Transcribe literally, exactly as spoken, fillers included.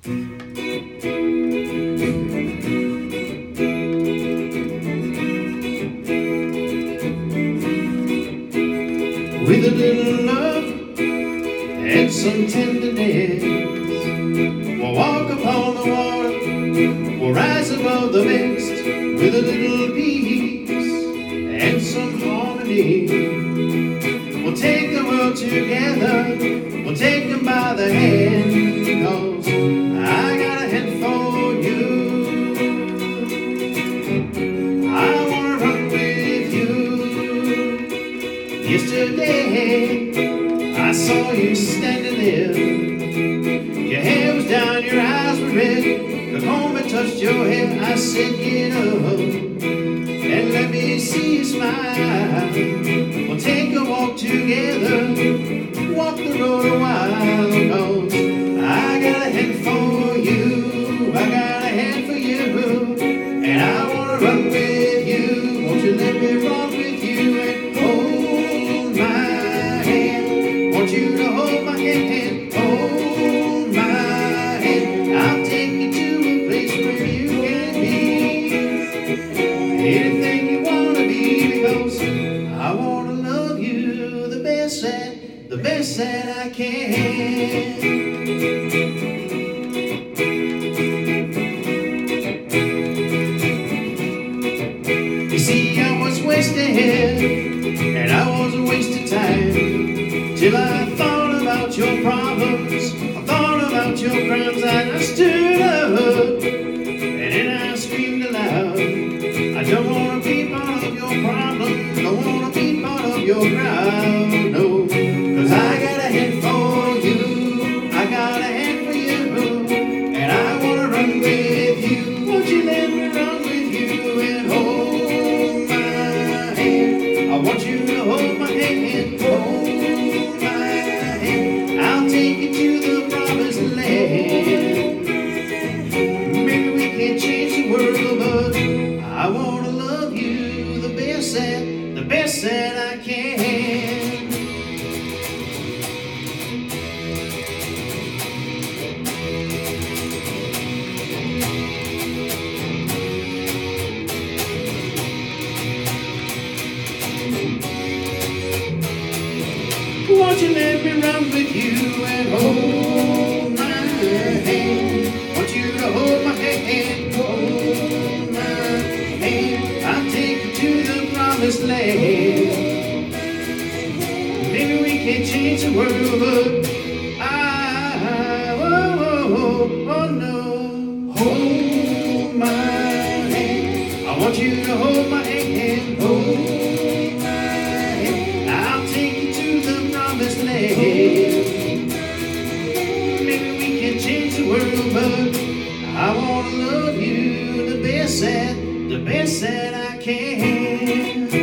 With a little love and some tenderness, we'll walk upon the water, we'll rise above the mist. With a little peace and some harmony, we'll take the world together, we'll take them by the hand, 'cause I got a hand for you. I wanna run with you. Yesterday I saw you standing there. Your hair was down, your eyes were red. The comb had touched your hair. I said, get up and let me see you smile. We'll take a walk together, walk the road a while, 'cause I got a hand for you. I got a hand for you, and I wanna run with you. Won't you let me run with you and hold my hand? Want you to hold my hand, hold my hand. I'll take you to a place where you can be anything you wanna be, because I wanna love you the best that, the best that I can. You see, I was wasting and I was a waste of time, till I thought about your problems, I thought about your crimes, and I stood up and then I screamed aloud. I don't wanna be part of your problem, don't wanna be part of your crowd, no, 'cause I got a hand for you, I got a hand for you, and I wanna run with you. Won't you let me run with you and hold my hand? I want you to hold my hand, hold my hand. I'll take you to the promised land. Maybe we can't change the world, but I wanna love you the best that, the best that I can. Won't you let me run with you and hold my hand? Want you to hold my hand, hold my hand. I'll take you to the promised land. Maybe we can't change the world, but I, oh, oh, oh, oh no. Hold my hand. I want you to hold my hand, hold my hand. I'll take you to the promised land. Maybe we can change the world, but I wanna love you the best that, the best that I can.